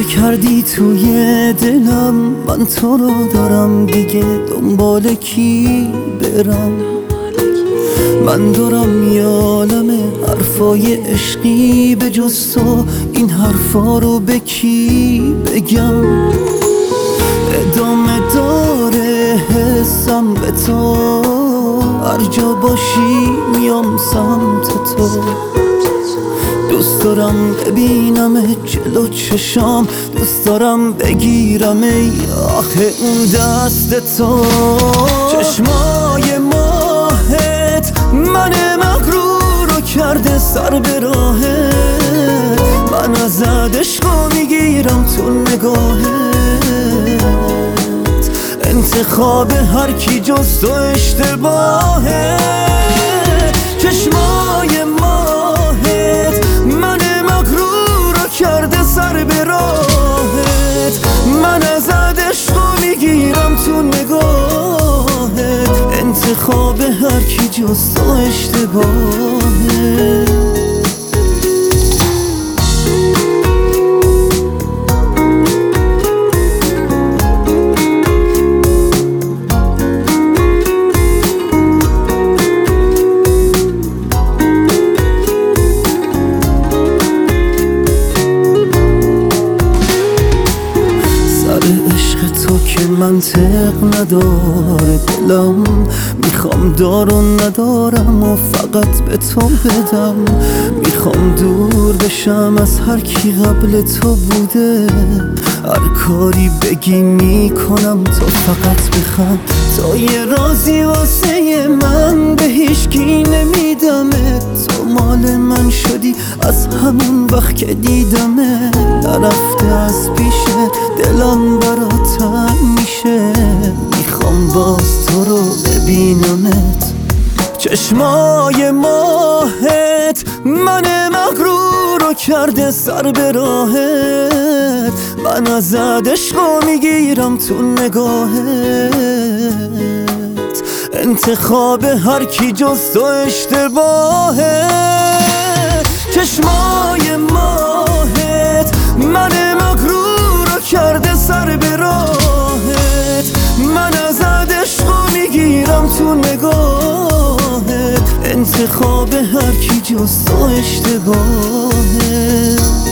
نقشه کردی توی دلم، من تو رو دارم دیگه دنبال کی برم؟ من دارم یه عالمه حرفای عشقی به جز تو، این حرفا رو به کی بگم؟ ادامه داره حسم به تو، هر جا باشی میام سمت تو. دوست دارم ببینم جلو چشام، دوست دارم بگیرم ای آخه اون دست تو. چشمای ماهت من مغرور رو کرده سر به راهت، من ازت عشقو میگیرم تو نگاهت. انتخاب هر کی جز تو اشتباهه. چشمای ماهت من مغرور رو کرده سر به راهت، من ازت عشقو میگیرم تو نگاهت. انتخاب هر کی جز تو اشتباهه. عشق تو که منطق نداره دلم، میخوام دار و ندارم و فقط به تو بدم. میخوام دور بشم از هر کی قبل تو بوده، هر کاری بگی میکنم تو فقط بخوام. تو یه رازی واسه من به هیچکی نمیدمت، تو مال من شدی از همون وقت که دیدمت. نرفته از پیشه دلم برات تنگ میشه، میخوام باز تو رو ببینمت. چشمای ماهت من مغرور رو کرده سر به راهت، من ازت عشقو میگیرم تو نگاهت. انتخاب هر کی جز تو اشتباهه. چشمای ماهت من مغرور رو کرده سر به راهت، من ازت عشقو میگیرم تو نگاهت. انتخاب هر کی جز تو اشتباهه.